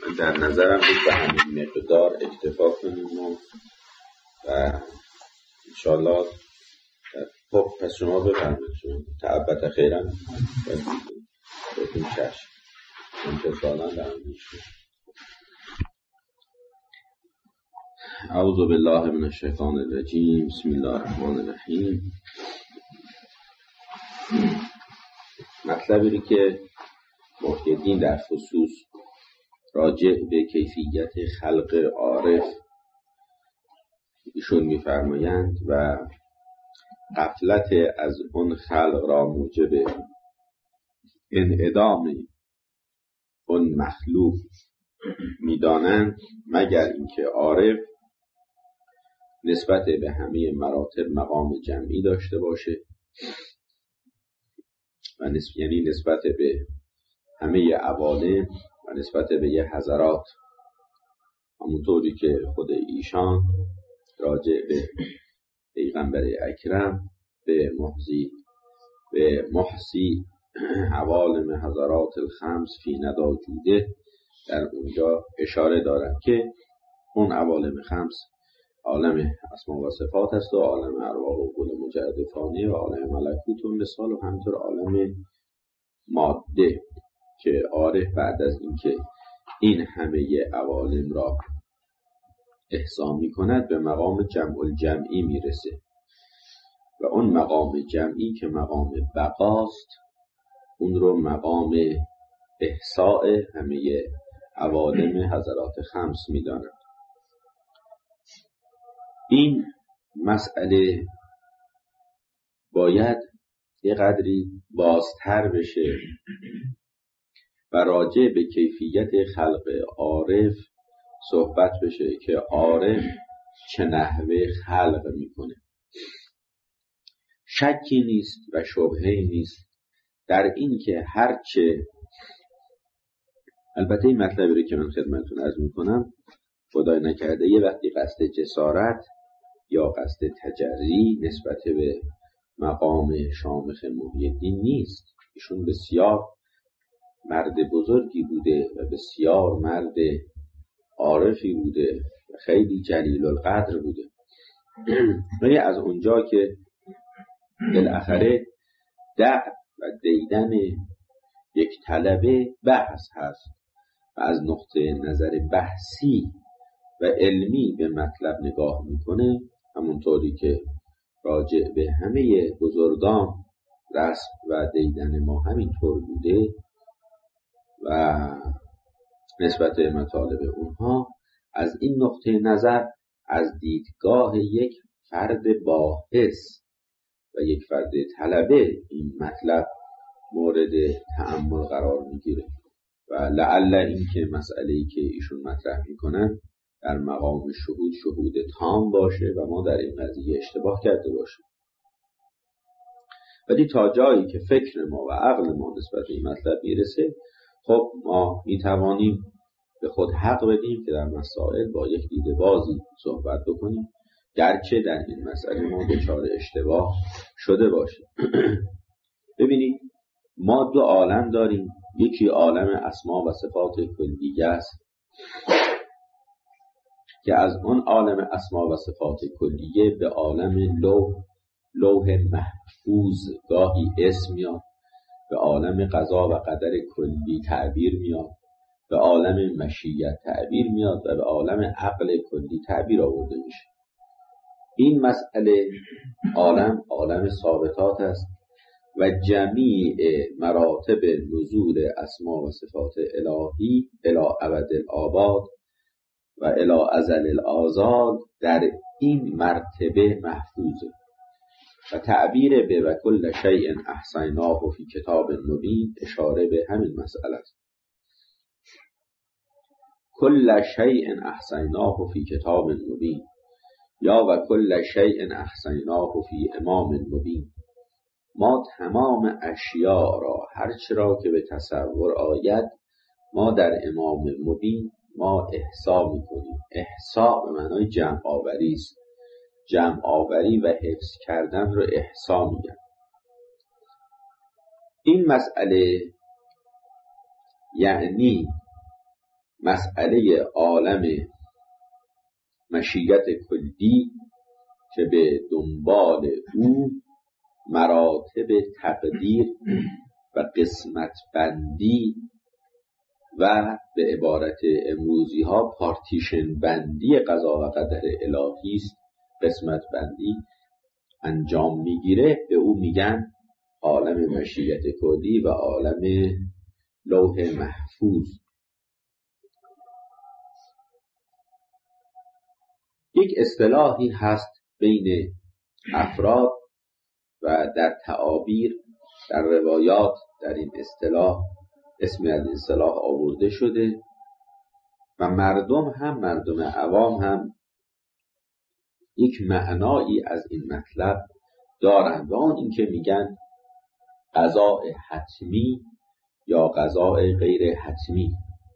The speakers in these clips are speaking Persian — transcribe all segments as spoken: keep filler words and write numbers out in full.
در نظرم بود به همین مقدار اکتفا کنیم و, و انشاءالله خب پس شما بفرمایید. شما تعبت خیرا بهتون چشم انتصالا در میشه. اعوذ بالله من الشیطان الرجیم. بسم الله الرحمن الرحیم. مطلبی که محیدین در خصوص راجع به کیفیت خلق عارف ایشون می‌فرمایند و غفلت از اون خلق را موجب انعدام اون مخلوق می‌دانند، مگر اینکه عارف نسبت به همه مراتب مقام جمعی داشته باشه و نسبت یعنی نسبت به همه عوالم و نسبت به یه حضرات، همونطوری که خود ایشان راجع به پیغمبر اکرم به محضی به محسی عوالم حضرات الخمس فی ندا جوده در اونجا اشاره دارند که اون عوالم خمس عالم اسما و صفات است و عالم ارواح و قول مجرد فانی و عالم ملکوت و مثال و همینطور عالم ماده، که عارف بعد از اینکه این همه عوالم را احصا می کند به مقام جمع الجمعی میرسه و اون مقام جمعی که مقام بقاست اون رو مقام احصاء همه عوالم حضرات خمس می داند. این مسئله باید یه قدری بازتر بشه و راجع به کیفیت خلق عارف صحبت بشه که عارف چه نحوه خلق میکنه. شکی نیست و شبهه‌ای نیست در این که هرچه، البته این مطلبی رو که من خدمتتون عرض میکنم خدای نکرده یه وقتی قصد جسارت یا قصد تجری نسبت به مقام شامخ محی‌الدین نیست. ایشون بسیار مرد بزرگی بوده و بسیار مرد عارفی بوده و خیلی جلیل القدر بوده، ولی از اونجا که بالاخره دع و دیدن یک طلبه بحث هست و از نقطه نظر بحثی و علمی به مطلب نگاه میکنه، همونطوری که راجع به همه بزرگان رسم و دیدن ما همینطور بوده و نسبت به مطالب اونها، از این نقطه نظر از دیدگاه یک فرد باحث و یک فرد طلبه این مطلب مورد تأمل قرار میگیره و لعل این که مسئله‌ای که ایشون مطرح میکنن در مقام شهود شهود تام باشه و ما در این قضیه اشتباه کرده باشیم. ولی تا جایی که فکر ما و عقل ما نسبت به این مطلب میرسه، خب ما میتوانیم به خود حق بدیم که در مسائل با یک دیده بازی صحبت بکنیم، گرچه در این مسئله ما دچار اشتباه شده باشیم. ببینید ما دو عالم داریم، یکی عالم اسما و صفات کلیه است که از اون عالم اسما و صفات کلیه به عالم لوح لوح محفوظ گاهی اسم میاد، به عالم قضا و قدر کلی تعبیر میاد، به عالم مشیت تعبیر میاد و به عالم عقل کلی تعبیر آورده میشه. این مسئله عالم عالم ثابتات است و جمیع مراتب نزول اسما و صفات الهی الی ابد الآباد و الی ازل الآزال در این مرتبه محفوظه و تعبیر به و کل شیء احصیناه فی کتاب مبین اشاره به همین مسئله است. کل شیء احصیناه فی کتاب مبین یا و کل شیء احصیناه فی امام مبین. ما تمام اشیاء را هرچه را که به تصور آید ما در امام مبین ما احصا میکنیم. احصا به معنای جمع آوری است. جمع آوری و حفظ کردن رو احصا میگن. این مسئله یعنی مسئله عالم مشیت کلی که به دنبال او مراتب تقدیر و قسمت بندی و به عبارت امروزی ها پارتیشن بندی قضا و قدر الهی است، قسمت بندی انجام میگیره، به او میگن عالم مشیت کلی و عالم لوح محفوظ. یک اصطلاحی هست بین افراد و در تعابیر در روایات در این اصطلاح اسمی از این اصطلاح آورده شده و مردم هم مردم عوام هم یک معنایی از این مطلب دارند و اون این که میگن قضاء حتمی یا قضاء غیر حتمی.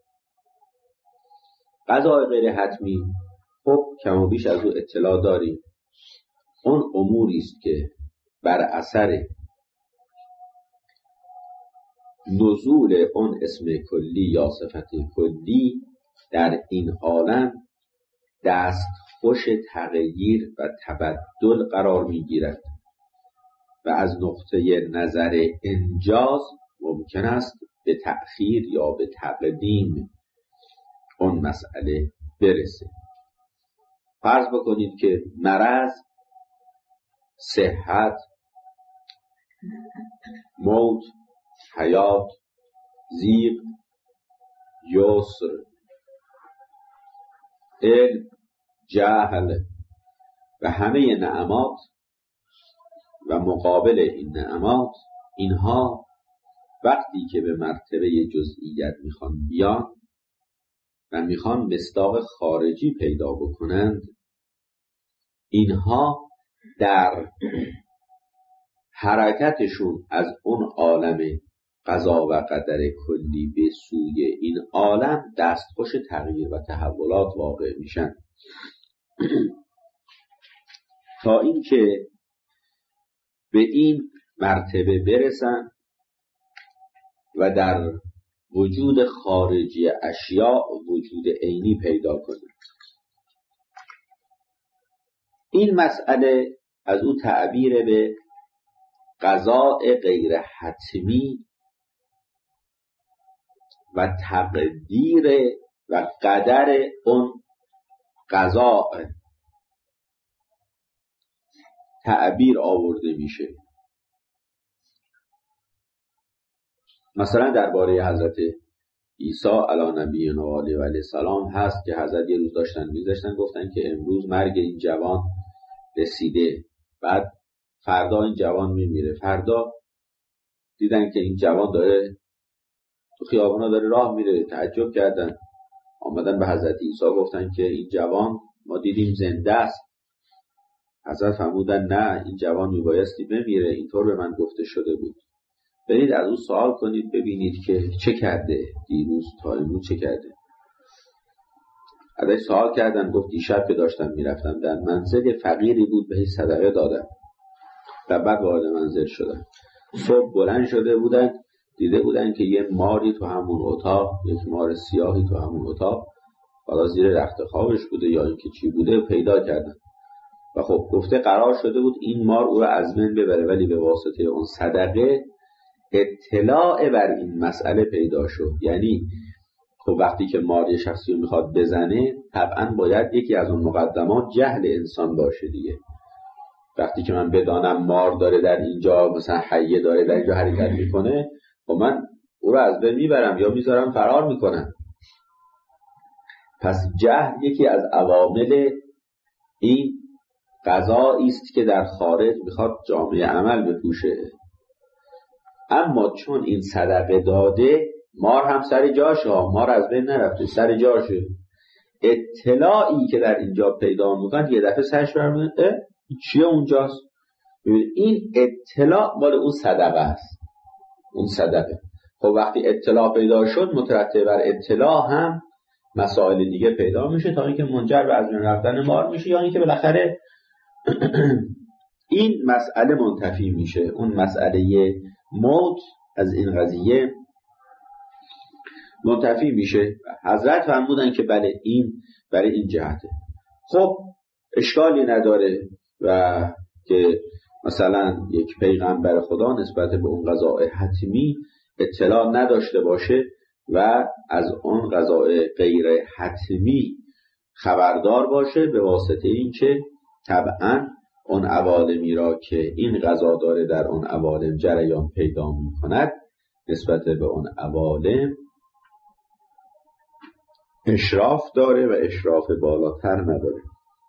قضاء غیر حتمی خب کم و بیش از او اطلاع داریم. اون اموری است که بر اثر نزول اون اسم کلی یا صفت کلی در این عالم دستخوش تغییر و تبدل قرار میگیرد و از نقطه نظر انجاز ممکن است به تأخیر یا به تقدیم اون مسئله برسه. فرض بکنید که مرض، صحت، موت، حیات، ضیق، یسر، علم، جهل و همه نعمات و مقابل این نعمات، اینها وقتی که به مرتبه جزئیت میخوان بیان و میخوان مصداق خارجی پیدا بکنند، اینها در حرکتشون از اون عالم قضا و قدر کلی به سوی این عالم دستخوش تغییر و تحولات واقع میشن تا اینکه به این مرتبه برسن و در وجود خارجی اشیاء وجود عینی پیدا کنند. این مسئله از او تعبیر به قضاء غیر حتمی و تقدیر و قدر اون قضاء تعبیر آورده میشه. مثلا درباره حضرت عیسی علی نبینا و علیه السلام هست که حضرت یه روز داشتن میذاشتن گفتن که امروز مرگ این جوان رسیده، بعد فردا این جوان میمیره. فردا دیدن که این جوان داره تو خیابونا داره راه میره، تعجب کردن، آمدن به حضرت عیسی گفتن که این جوان ما دیدیم زنده است. حضرت فرمودن نه، این جوان میبایستی بمیره، اینطور به من گفته شده بود. برید از او سوال کنید ببینید که چه کرده دیروز تا امروز چه کرده. ازش سوال کردن، گفت دیشب که داشتم میرفتم در منزل فقیری بود بهش صدقه دادم و بعد وارد منزل شدن. صبح بلند شده بودن دیده بودن که یه ماری تو همون اتاق، یک مار سیاهی تو همون اتاق، حالا زیر رخت خوابش بوده یا اینکه چی بوده پیدا کردن و خب گفته قرار شده بود این مار او رو از بین ببره، ولی به واسطه اون صدقه اطلاع بر این مسئله پیدا شد. یعنی خب وقتی که مار یه شخصی رو میخواد بزنه طبعا باید یکی از اون مقدمات جهل انسان باشه دیگه. وقتی که من بدانم مار داره در اینجا مثلا حیه داره در اینجا حرکت میکنه، خب من او رو از بین میبرم یا میذارم فرار میکنم. پس جهل یکی از عوامل این قضایی است که در خارج میخواد جامعه عمل بپوشه. اما چون این صدقه داده، مار هم سر جاشه، مار از بین نرفته، سر جاشه. اطلاعی که در اینجا پیدا میکنه یه دفعه سرش برمیده چیه اونجاست؟ این اطلاع مال اون صدقه است. اون صدقه خب وقتی اطلاع پیدا شد مترتب بر اطلاع هم مسائل دیگه پیدا میشه تا اینکه منجر به از بین رفتن مار میشه، یا اینکه بالاخره این مسئله منتفی میشه. اون مسئله موت از این قضیه منتفی میشه. حضرت فرمودن که بله این برای این جهته. خب اشکالی نداره و که مثلا یک پیغمبر خدا نسبت به اون قضاء حتمی اطلاع نداشته باشه و از اون قضاء غیر حتمی خبردار باشه، به واسطه این که طبعا اون عوالمی را که این قضا داره در اون عوالم جریان پیدا می کند نسبت به اون عوالم اشراف داره و اشراف بالاتر نداره.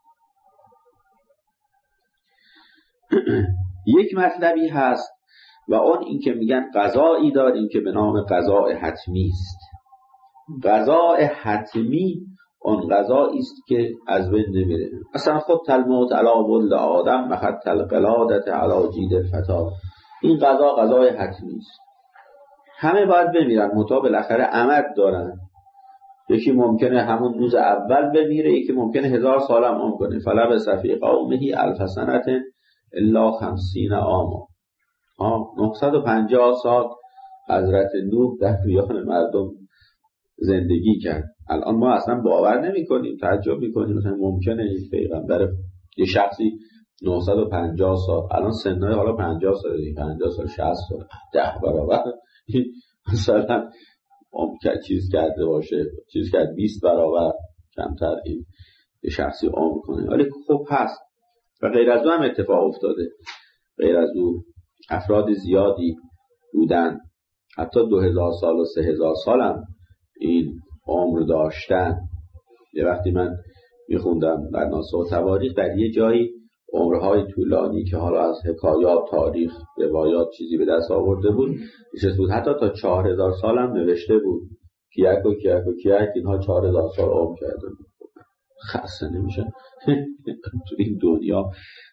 یک مطلبی هست و اون این که میگن قضایی داریم که به نام قضاء حتمی است. قضاء حتمی اون قضایی است که از بین نمیره. اصلا خود الموت علی ولد آدم و خط القلادة علی جید الفتا، این قضا قضای حتمی است. همه باید بمیرن، منتها بالاخره امد دارن. یکی ممکنه همون روز اول بمیره، یکی ممکنه هزار سال هم عمر کنه. فلبث فی قومه الف سنة الا خمسین عاما. نهصد و پنجاه سال حضرت نوح در میان مردم زندگی کرد. الان ما اصلا باور نمی کنیم، تعجب می کنیم مثلا ممکنه یک پیغمبر یه شخصی نهصد و پنجاه سال، الان سنهای حالا پنجاه سال، پنجاه سال، شصت سال، ده برابر مثلا ممکن چیز کرده باشه، چیز کرد بیست برابر کمتر این یه شخصی عمر کنه. ولی خب هست و غیر از او هم اتفاق افتاده. غیر از او افراد زیادی بودن، حتی دو هزار سال و سه هزار سال هم این عمر داشتن. یه وقتی من میخوندم در ناسخ و تواریخ در یه جایی عمرهای طولانی که حالا از حکایات، تاریخ، روایات چیزی به دست آورده بود نشسته بود، حتی تا چهار هزار سال هم نوشته بود کیک و کیک و کیک اینها چهار هزار سال عمر کرده بود. خسته نمیشن تو این دنیا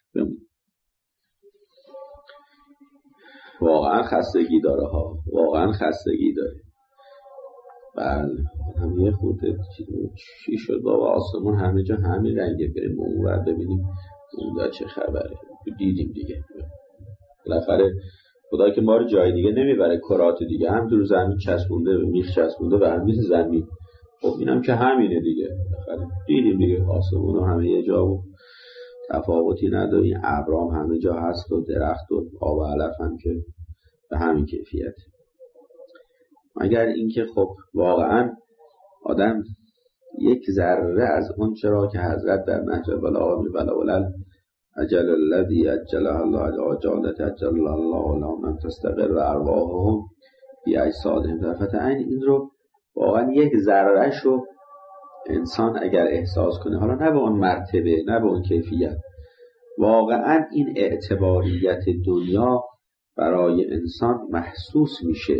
واقعا خستگی داره ها، واقعا خستگی داره. بله هم یه خورده چی شد بابا، آسمون همه جا همین رنگه، بریم اون ور ببینیم اونجا چه خبره. دیدیم دیگه بالاخره خدا که ما رو جای دیگه نمیبره، کرات دیگه هم در زمین چسبونده، میخ چسبونده برمیز زمین. خب اینم که همینه دیگه، بالاخره دیدیم دیگه آسمون رو همه یه جا و تفاوتی نداره. این ابرام همه جا هست و درخت و آب و علف هم که به همین کیفیت. مگر اینکه خب واقعا آدم یک ذره از اون چرا که حضرت در نهج البلاغه بلا ولل اجل الذی اجله الله عجالت اجل الله لهم ان تستقر ارواحهم فی اجسادهم طرفت عین، این رو واقعا یک ذره شو انسان اگر احساس کنه، حالا نه به اون مرتبه نه به اون کیفیت، واقعا این اعتباریت دنیا برای انسان محسوس میشه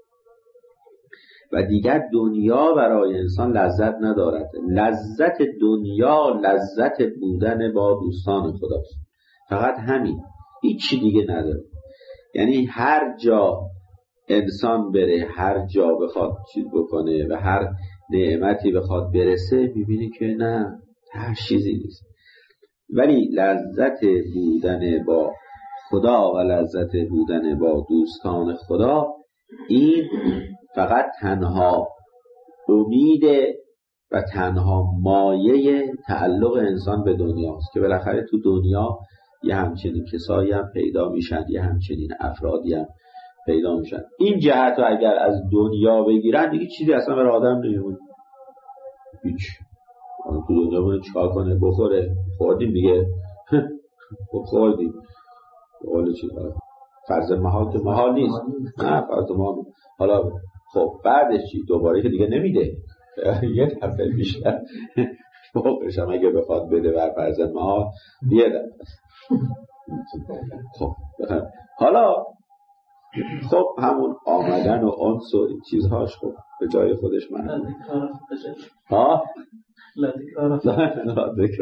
و دیگر دنیا برای انسان لذت ندارد. لذت دنیا لذت بودن با دوستان خداست، فقط همین، هیچی دیگه نداره. یعنی هر جا انسان بره، هر جا بخواد چیز بکنه و هر نعمتی بخواد برسه، میبینی که نه، هر چیزی نیست. ولی لذت بودن با خدا و لذت بودن با دوستان خدا، این فقط تنها امید و تنها مایه تعلق انسان به دنیاست که بالاخره تو دنیا یه همچنین کسایی هم پیدا میشن، یه همچنین افرادی هم پیدا میشن. این جهت رو اگر از دنیا بگیرن دیگه چیزی اصلا برای آدم نمیمونه، هیچ. تو دنیا بونه چکار کنه؟ بخوره، خوردیم دیگه خوردیم قول چیز فرض محال که محال نیست، نه فرض محال. حالا خب بعدش چی؟ دوباره که دیگه نمیده، یه دفعه بیشتر فوقش هم اگه بخواد بده بر فرض محال یه دفعه. خب حالا خب همون آمدن و انس و چیزهاش خب به جای خودش من ها لا ذکر.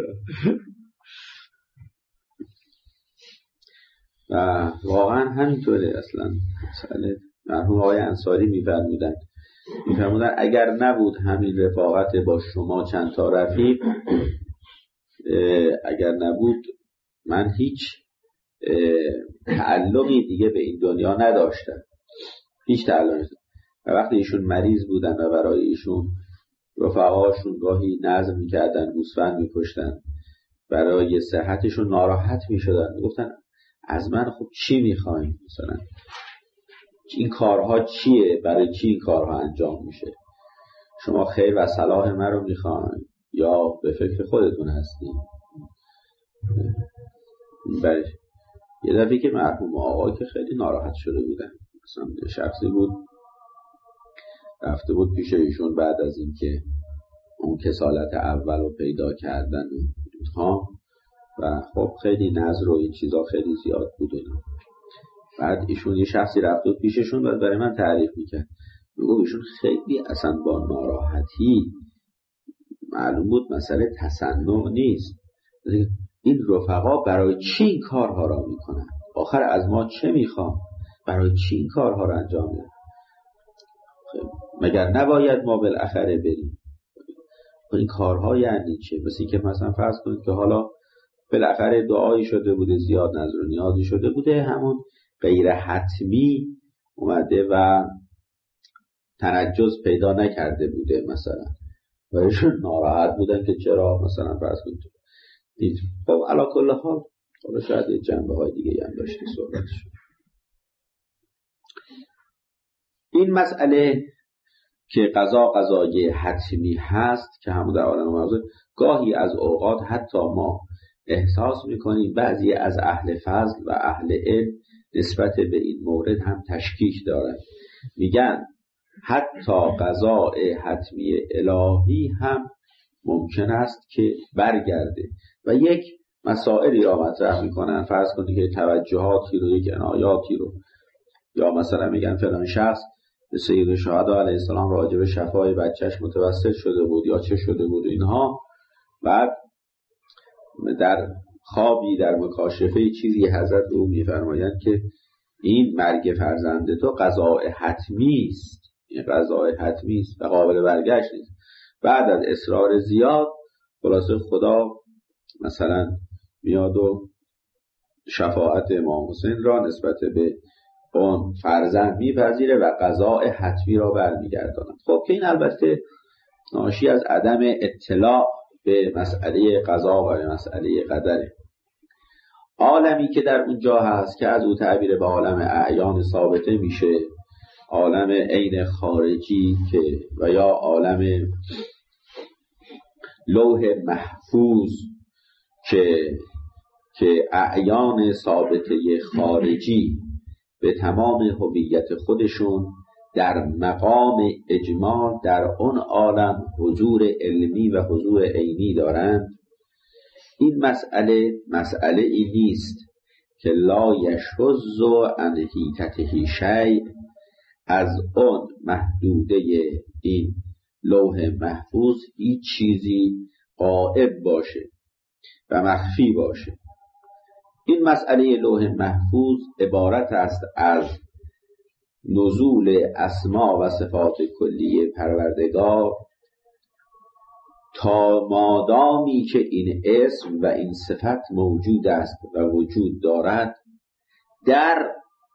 و واقعا همینطوره. اصلا مسئله مرحوم آقای انصاری میفرمودن میفرمودن اگر نبود همین رفاقت با شما چند تا رفیق، اگر نبود من هیچ تعلقی دیگه به این دنیا نداشتم، هیچ تعلقی نداشتم. و وقتی ایشون مریض بودن و برای ایشون رفقاشون گاهی نظر میکردن، گوسفند میکشتن، برای صحتشون ناراحت میشدن، میگفتن از من خب چی میخواین؟ مثلا این کارها چیه؟ برای چی این کارها انجام میشه؟ شما خیر و صلاح من رو میخواین یا به فکر خودتون هستین؟ برای یه دفعه که مرحوم آقا که خیلی ناراحت شده بودن، مثلا شخصی بود رفته بود پیش ایشون بعد از اینکه اون کسالت اول رو پیدا کردن ها، و خب خیلی نظر و این چیزا خیلی زیاد بود. بعد ایشون یه شخصی رفته بود پیششون و برای من تعریف میکرد، میگو ایشون خیلی اصلا با ناراحتی، معلوم بود مسئله تصنع نیست، این رفقا برای چی این کارها را میکنن؟ آخر از ما چه میخوان؟ برای چی این کارها را انجام میدن؟ مگر نباید ما بالاخره بریم؟ این کارها یعنی چه؟ مثل که مثلا فرض کنید که حالا بالاخره دعایی شده بوده، زیاد نظر و نیازی شده بوده، همون غیر حتمی اومده و تنجز پیدا نکرده بوده مثلا، و ایشون ناراحت بودن که چرا مثلا فرض کنید دید. خب علی کل حال حالا شاید یه جنبه های دیگه هم داشته صحبتش. این مسئله که قضا قضای حتمی هست که همون در عالم موضوع، گاهی از اوقات حتی ما احساس میکنیم بعضی از اهل فضل و اهل علم نسبت به این مورد هم تشکیک دارن، میگن حتی قضای حتمی الهی هم ممکن است که برگرده و یک مسائلی را مطرح میکنن، فرض کنید که توجهاتی رو، یک عنایاتی رو، یا مثلا میگن فلان شخص به سید الشهدا علیه السلام راجع به شفای بچهش متوسل شده بود یا چه شده بود اینها، بعد در خوابی در مکاشفه چیزی حضرت او میفرمایند که این مرگ فرزند تو قضاء حتمی است، این قضاء حتمی است و قابل برگشت نیست. بعد از اصرار زیاد خلاصه خدا مثلا میاد و شفاعت امام حسین را نسبت به اون فرزند میپذیره و قضاء حتمی را برمیگرداند. خب که این البته ناشی از عدم اطلاع به مسئله قضا و به مسئله قدره. عالمی که در اونجا هست که از او تعبیر به عالم اعیان ثابته میشه، عالم عین خارجی که و یا عالم لوح محفوظ که که اعیان ثابته خارجی به تمام هویت خودشون در مقام اجمال در اون عالم حضور علمی و حضور عینی دارند. این مسئله مسئله ای نیست که لا یشذ عن حیطته شیء، از اون محدوده این لوح محفوظ هیچ چیزی غائب باشه و مخفی باشه. این مسئله لوح محفوظ عبارت است از نزول اسما و صفات کلیه پروردگار تا مادامی که این اسم و این صفت موجود است و وجود دارد در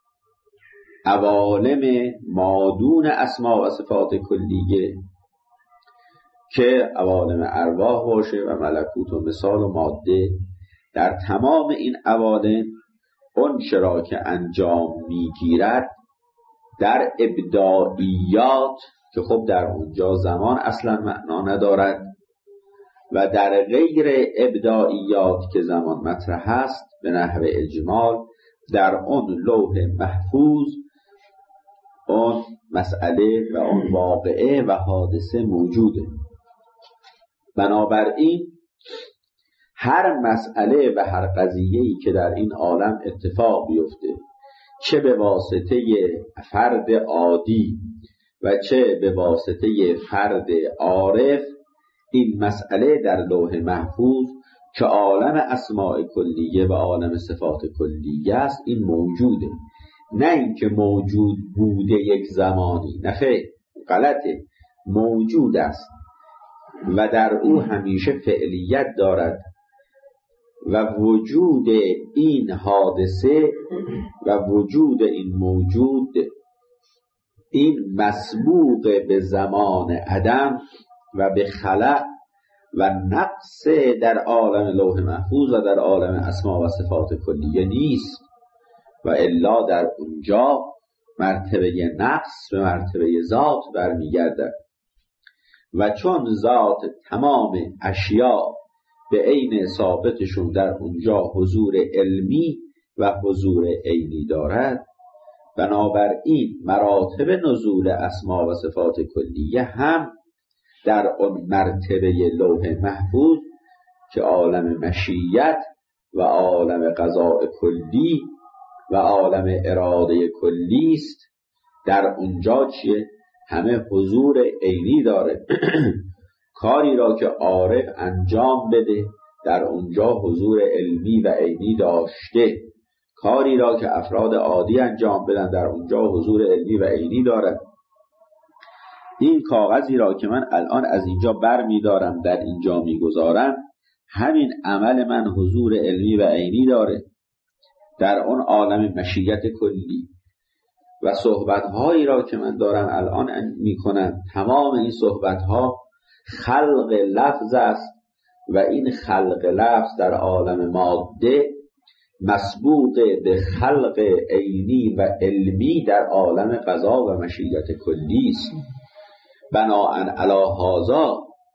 عوالم مادون اسما و صفات کلیه که عوالم ارواح باشه و ملکوت و مثال و ماده، در تمام این عوالم اون چرا که انجام میگیرد در ابداعیات که خب در اونجا زمان اصلا معنا ندارد و در غیر ابداعیات که زمان مطرح است به نحو اجمال در اون لوح محفوظ اون مسئله و اون واقعه و حادثه موجوده. بنابراین هر مسئله و هر قضیه‌ای که در این عالم اتفاق بیفته، چه به واسطه فرد عادی و چه به واسطه فرد عارف، این مسئله در لوح محفوظ که عالم اسماء کلیه و عالم صفات کلیه است این موجوده، نه اینکه موجود بوده یک زمانی، نه خیر، غلطه، موجود است و در او همیشه فعلیت دارد و وجود این حادثه و وجود این موجود این مسبوق به زمان عدم و به خلق و نقص در عالم لوح محفوظ و در عالم اسما و صفات کلیه نیست، و الا در اونجا مرتبه نقص به مرتبه ذات برمیگردد. و چون ذات تمام اشیاء به عین ثابتشون در اونجا حضور علمی و حضور عینی دارد، بنابراین مراتب نزول اسما و صفات کلیه هم در اون مرتبه لوح محفوظ که عالم مشیت و عالم قضاء کلی و عالم اراده کلی است، در اونجا چیه؟ همه حضور عینی داره. کاری را که عارف انجام بده در اونجا حضور علمی و عینی داشته، کاری را که افراد عادی انجام بدن در اونجا حضور علمی و عینی دارد. این کاغذی را که من الان از اینجا بر می دارم در اینجا می گذارم، همین عمل من حضور علمی و عینی داره در اون عالم مشیت کلی. و صحبت‌هایی را که من دارم الان می کنم، تمام این صحبت‌ها خلق لفظ است و این خلق لفظ در عالم ماده مسبوق به خلق عینی و علمی در عالم قضا و مشیت کلی است. بناءً علی هذا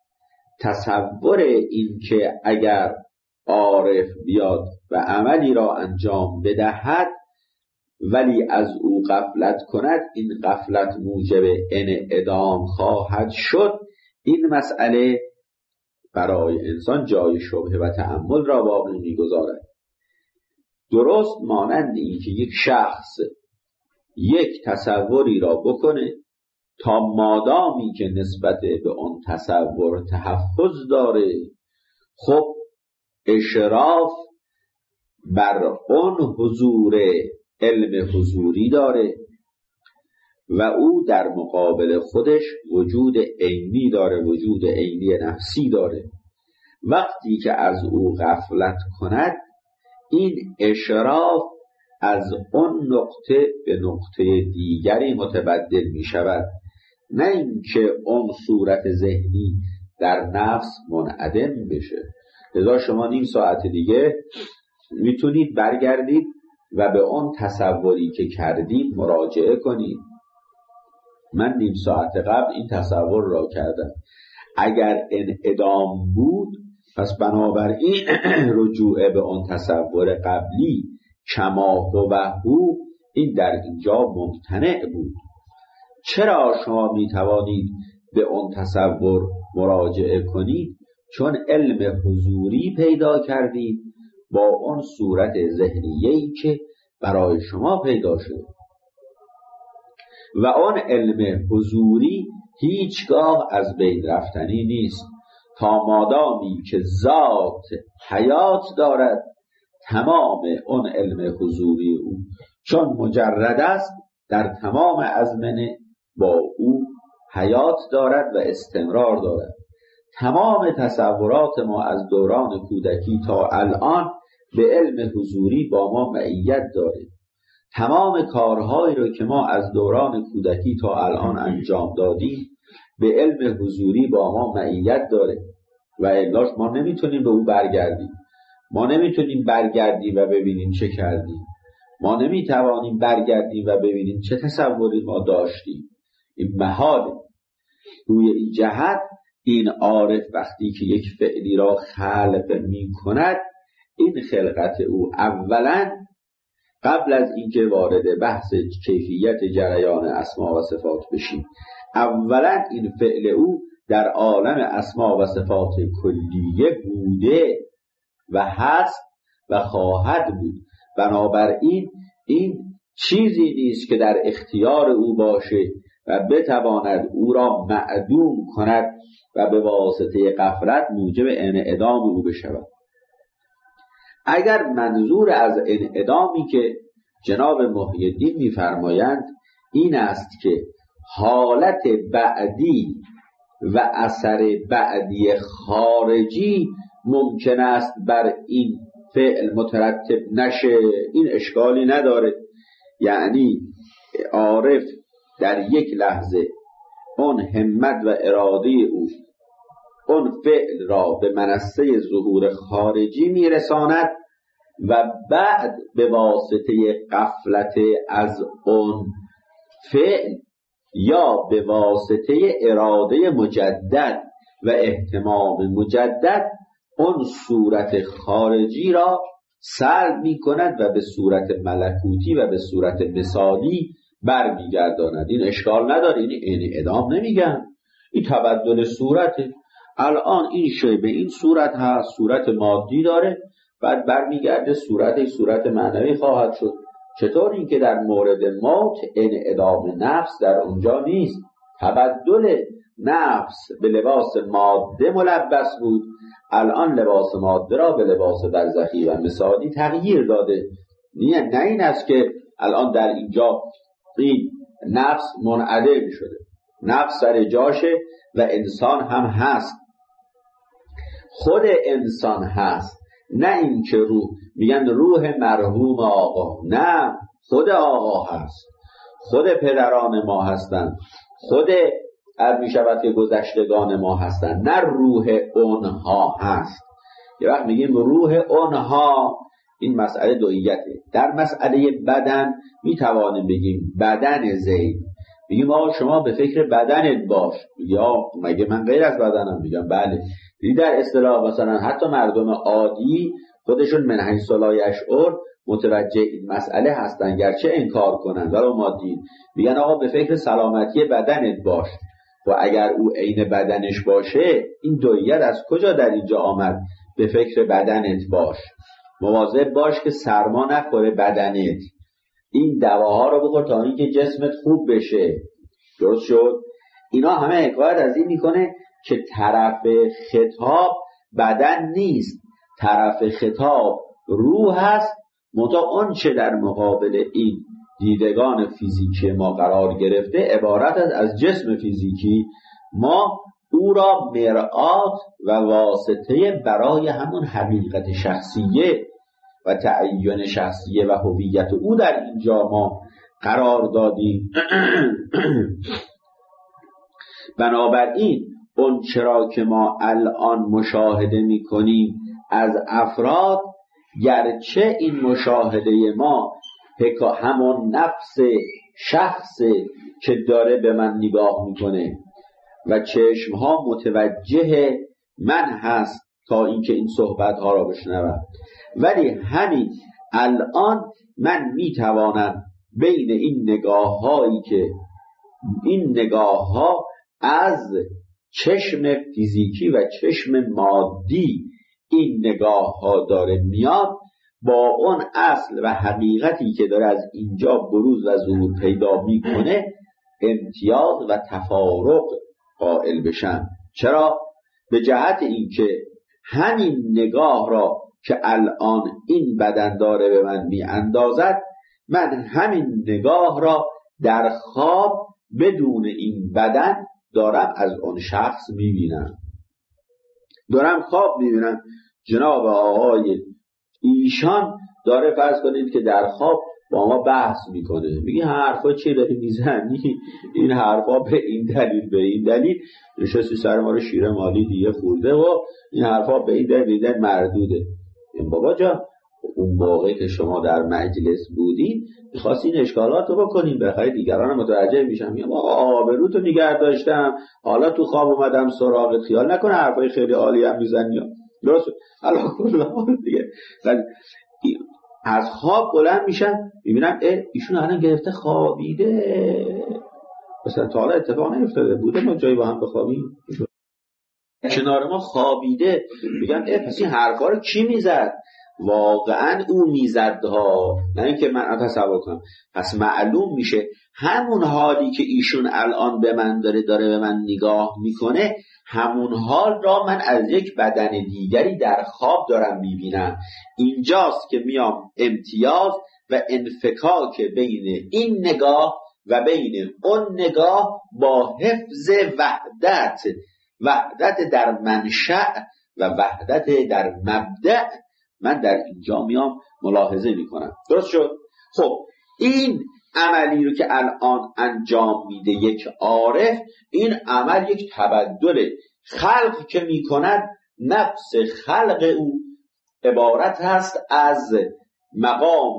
تصور این که اگر عارف بیاد و عملی را انجام بدهد ولی از او غفلت کند، این غفلت موجب انعدام خواهد شد، این مسئله برای انسان جای شبهه و تأمل را باقی می‌گذارد. درست مانند این که یک شخص یک تصوری را بکنه تا مادامی که نسبت به اون تصور تحفظ داره، خب اشراف بر اون حضور علم حضوری داره و او در مقابل خودش وجود عینی داره، وجود عینی نفسی داره. وقتی که از او غفلت کند، این اشراف از اون نقطه به نقطه دیگری متبدل می شود، نه اینکه اون صورت ذهنی در نفس منعدم بشه. لذا شما نیم ساعت دیگه میتونید برگردید و به اون تصوری که کردید مراجعه کنید. من نیم ساعت قبل این تصور را کردم. اگر انعدام بود، پس بنابراین رجوع به اون تصور قبلی کما هو این در اینجا ممتنع بود. چرا شما می توانید به اون تصور مراجعه کنید؟ چون علم حضوری پیدا کردید با اون صورت ذهنیه‌ای که برای شما پیدا شد و اون علم حضوری هیچگاه از بین رفتنی نیست. تا مادامی که ذات حیات دارد، تمام اون علم حضوری او چون مجرد است در تمام ازمنه با او حیات دارد و استمرار دارد. تمام تصورات ما از دوران کودکی تا الان به علم حضوری با ما معیت داره. تمام کارهایی رو که ما از دوران کودکی تا الان انجام دادیم به علم حضوری با ما معیت داره و الاش ما نمیتونیم به او برگردیم. ما نمیتونیم برگردیم و ببینیم چه کردیم. ما نمیتوانیم برگردیم و ببینیم چه تصوری ما داشتیم. این محاله. روی این جهت این عارف وقتی که یک فعلی را خلق می کند، این خلقت او اولا قبل از اینکه وارد بحث کیفیت جریان اسما و صفات بشیم، اولا این فعل او در عالم اسما و صفات کلیه بوده و هست و خواهد بود. بنابراین این چیزی نیست که در اختیار او باشه و بتواند او را معدوم کند و به واسطه غفلت موجب انعدام او بشود. اگر منظور از انعدامی که جناب محی الدین می‌فرمایند این است که حالت بعدی و اثر بعدی خارجی ممکن است بر این فعل مترتب نشه، این اشکالی نداره. یعنی عارف در یک لحظه اون همت و اراده او اون فعل را به منصه ظهور خارجی میرساند و بعد به واسطه غفلت از اون فعل یا به واسطه اراده مجدد و اهتمام مجدد اون صورت خارجی را سلب می کند و به صورت ملکوتی و به صورت مثالی برمیگرداند. این اشکال نداره، این ادام نمیگن، این تبدل صورته. الان این شی به این صورت هست، صورت مادی داره، بعد برمیگرده صورت صورت معنوی خواهد شد. چطور این که در مورد موت انعدام نفس در اونجا نیست، تبدل نفس به لباس ماده ملبس بود، الان لباس ماده را به لباس برزخی و مثالی تغییر داده. نه نه این است که الان در اینجا این نفس منعدم شده، نفس سر جاشه و انسان هم هست، خود انسان هست، نه این که روح، میگن روح مرحوم آقا، نه، خود آقا هست، خود پدران ما هستند، خود از می شود که گذشتگان ما هستند، نه روح اونها هست. یه وقت میگیم روح اونها، این مسئله دوییته. در مسئله بدن می توانیم بگیم بدن زید، میگیم آقا شما به فکر بدنت باش، یا مگه من غیر از بدنم؟ میگم بله. در اصطلاح مثلا حتی مردم عادی خودشون من حیث لا یشعر متوجه این مسئله هستن، گرچه انکار کنن، ولی مادی میگن آقا به فکر سلامتی بدنت باش. و اگر او عین بدنش باشه، این دویت از کجا در اینجا آمد؟ به فکر بدنت باش، مواظب باش که سرما نخوره بدنت، این دواها رو بخور تا اینکه جسمت خوب بشه. درست شد؟ اینا همه حکایت از این میکنه که طرف خطاب بدن نیست، طرف خطاب روح هست. منتها اون چه در مقابل این دیدگان فیزیکی ما قرار گرفته عبارت است از جسم فیزیکی، ما او را مرآت و واسطه برای همون حقیقت شخصیه و تعین شخصیه و هویت او در اینجا ما قرار دادیم. بنابراین اون چرا که ما الان مشاهده می کنیم از افراد، گرچه این مشاهده ما همون نفس شخص که داره به من نگاه میکنه و چشمها متوجه من هست تا اینکه این صحبت ها را بشنوم، ولی همین الان من میتوانم بین این نگاه هایی که این نگاه ها از چشم فیزیکی و چشم مادی این نگاه ها داره میاد، با اون اصل و حقیقتی که داره از اینجا بروز و ظهور پیدا میکنه امتیاز و تفارق قائل بشن. چرا؟ به جهت اینکه همین نگاه را که الان این بدن داره به من می اندازد، من همین نگاه را در خواب بدون این بدن دارم از اون شخص می بینم. دارم خواب می بینم جناب آقای ایشان داره فرض کنید که در خواب با ما بحث میکنه، میگه حرفا چی داری میزنی؟ این حرفا به این دلیل به این دلیل نشستی سر ما رو شیر مالی دیگه خورده و این حرفا به این دلیل مردوده. این بابا جان اون موقعی که شما در مجلس بودین میخواستی این اشکالات رو بکنیم بخیر دیگران متوجه میشن. میگم آقا آبرو تو نگه داشتم، حالا تو خواب اومدم سراغت، خیال نکنه حرفای خیلی عالی هم میزنی. درست الان کلا دیگه از خواب بلند میشن میبینم ایشون الان گرفته خوابیده، مثلا تا حالا اتفاق نیفتاده بوده ما جایی با هم بخوابیم کنار ما خوابیده. میگم پس این حرفا رو کی میزد؟ واقعا او میزد ها، نه اینکه من تصور کنم. پس معلوم میشه همون حالی که ایشون الان به من داره داره به من نگاه میکنه، همون حال را من از یک بدن دیگری در خواب دارم میبینم. اینجاست که میام امتیاز و انفکاک بین این نگاه و بین اون نگاه با حفظ وحدت، وحدت در منشأ و وحدت در مبدأ، من در اینجا میام ملاحظه میکنم. درست شد؟ خب این عملی رو که الان انجام میده یک عارف، این عمل یک تبدله. خلق که میکند نفس خلق او عبارت هست از مقام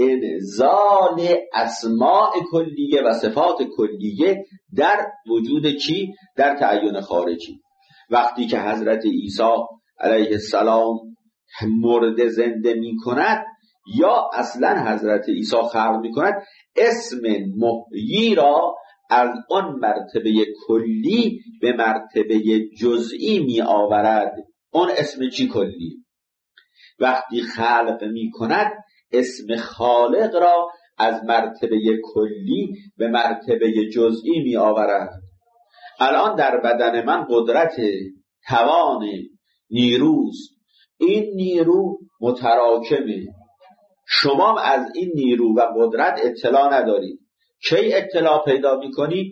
انزال اسماء کلیه و صفات کلیه در وجود چی؟ در تعین خارجی. وقتی که حضرت عیسی علیه السلام مرده زنده می کند یا اصلا حضرت عیسی خلق می کند، اسم محیی را از آن مرتبه کلی به مرتبه جزئی می آورد. اون اسم چی کلی؟ وقتی خلق می کند اسم خالق را از مرتبه کلی به مرتبه جزئی می آورد. الان در بدن من قدرت، توان، نیروست. این نیرو متراکمه. شما از این نیرو و قدرت اطلاع ندارید. کی اطلاع پیدا می کنید؟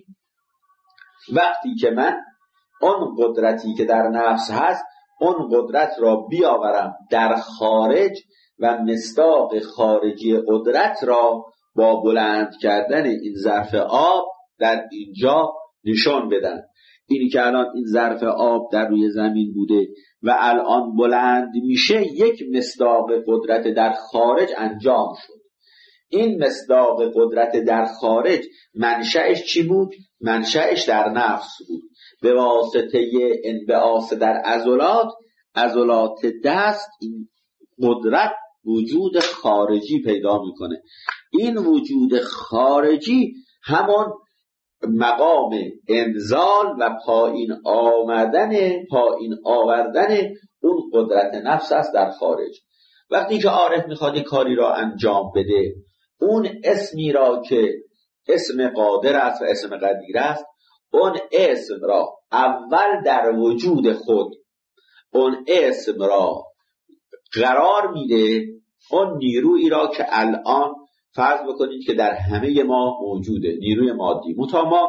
وقتی که من اون قدرتی که در نفس هست اون قدرت را بیاورم در خارج و مصداق خارجی قدرت را با بلند کردن این ظرف آب در اینجا نشان بدن. اینی که الان این ظرف آب در روی زمین بوده و الان بلند میشه، یک مصداق قدرت در خارج انجام شد. این مصداق قدرت در خارج منشأش چی بود؟ منشأش در نفس بود. به واسطه انبعاث در عضلات، عضلات دست، این قدرت وجود خارجی پیدا میکنه. این وجود خارجی همون مقام انزال و پایین آمدن، پایین آوردن اون قدرت نفس است در خارج. وقتی که عارف میخواد کاری را انجام بده، اون اسمی را که اسم قادر است و اسم قدیر است، اون اسم را اول در وجود خود اون اسم را قرار میده. اون نیرویی را که الان فرض بکنید که در همه ما موجوده، نیروی مادی، متا ما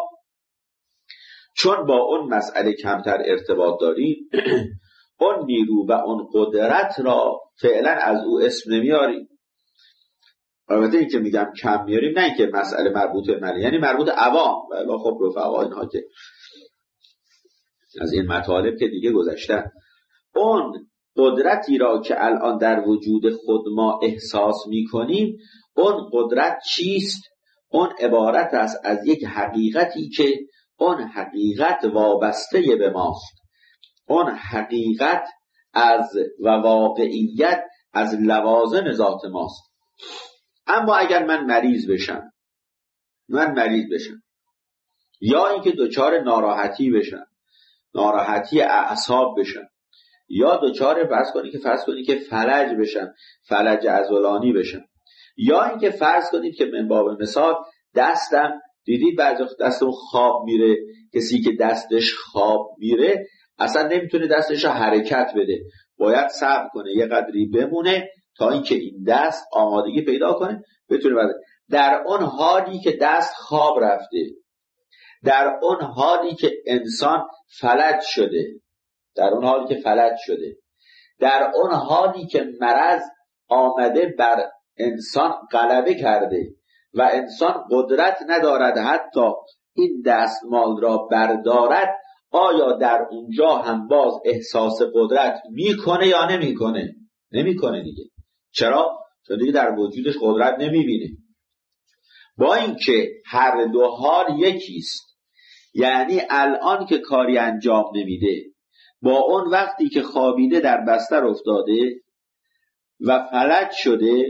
چون با اون مسئله کمتر ارتباط داریم اون نیرو و اون قدرت را فعلا از او اسم نمیاریم. البته این که میگم کم میاریم نه اینکه مسئله مربوط به من، یعنی مربوط عوام و خب رفقا اینها که از این مطالب که دیگه گذشتن. اون قدرتی را که الان در وجود خود ما احساس میکنیم، اون قدرت چیست؟ اون عبارت است از یک حقیقتی که اون حقیقت وابسته به ماست. اون حقیقت از و واقعیت از لوازم ذات ماست. اما اگر من مریض بشم من مریض بشم یا اینکه دچار ناراحتی بشم، ناراحتی اعصاب بشم، یا دچار فرض کنید که فرض کنید که فلج بشم، فلج عضلانی بشم، یا اینکه فرض کنید که من باب مثال دستم، دیدید بعضی دستم خواب میره، کسی که دستش خواب میره اصلا نمیتونه دستش رو حرکت بده، باید صبر کنه یه قدری بمونه تا اینکه این دست آمادگی پیدا کنه بتونه بده. در اون حالی که دست خواب رفته، در اون حالی که انسان فلج شده، در اون حالی که فلج شده، در اون حالی که مرض آمده بر انسان غلبه کرده و انسان قدرت ندارد حتی این دستمال را بردارد، آیا در اونجا هم باز احساس قدرت میکنه یا نمیکنه؟ نمیکنه دیگه. چرا؟ چون دیگه در وجودش قدرت نمیبینه. با اینکه هر دو حال یکیست، یعنی الان که کاری انجام نمیده با اون وقتی که خوابیده در بستر افتاده و فلج شده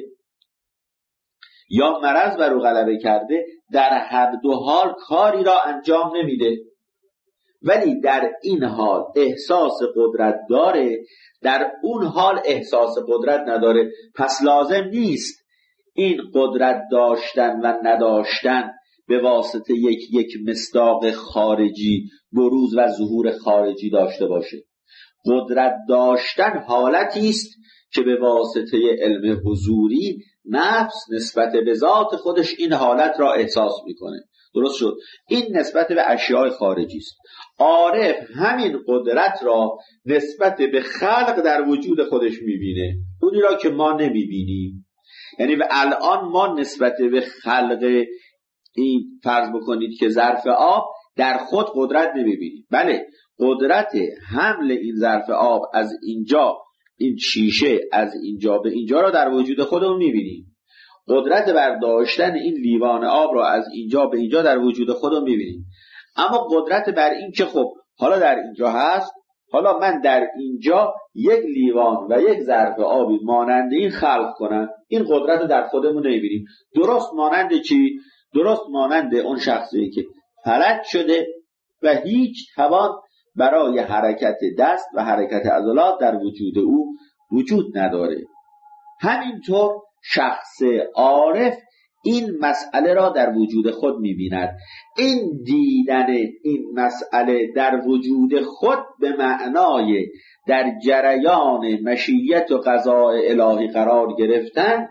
یا مرض بر او غلبه کرده، در هر دو حال کاری را انجام نمیده، ولی در این حال احساس قدرت داره، در اون حال احساس قدرت نداره. پس لازم نیست این قدرت داشتن و نداشتن به واسطه یک یک مصداق خارجی بروز و ظهور خارجی داشته باشه. قدرت داشتن حالتی است که به واسطه علم حضوری نفس نسبت به ذات خودش این حالت را احساس میکنه. درست شد؟ این نسبت به اشیاء خارجی است. عارف همین قدرت را نسبت به خلق در وجود خودش میبینه، اونی را که ما نمیبینیم. یعنی الان ما نسبت به خلق این فرض بکنید که ظرف آب در خود قدرت نمیبینیم. بله، قدرت حمل این ظرف آب از اینجا، این شیشه از اینجا به اینجا را در وجود خودمون میبینیم. قدرت برداشتن این لیوان آب را از اینجا به اینجا در وجود خودمون میبینیم. اما قدرت بر این که خب حالا در اینجا هست، حالا من در اینجا یک لیوان و یک ظرف آبی مانند این خلق کنم، این قدرت رو در خودمون نمیبینیم. درست مانند چی؟ درست مانند اون شخصی که فلج شده و هیچ توان برای حرکت دست و حرکت عضلات در وجود او وجود نداره. همینطور شخص عارف این مسئله را در وجود خود می‌بیند. این دیدن این مسئله در وجود خود به معنای در جریان مشیت و قضاء الهی قرار گرفتن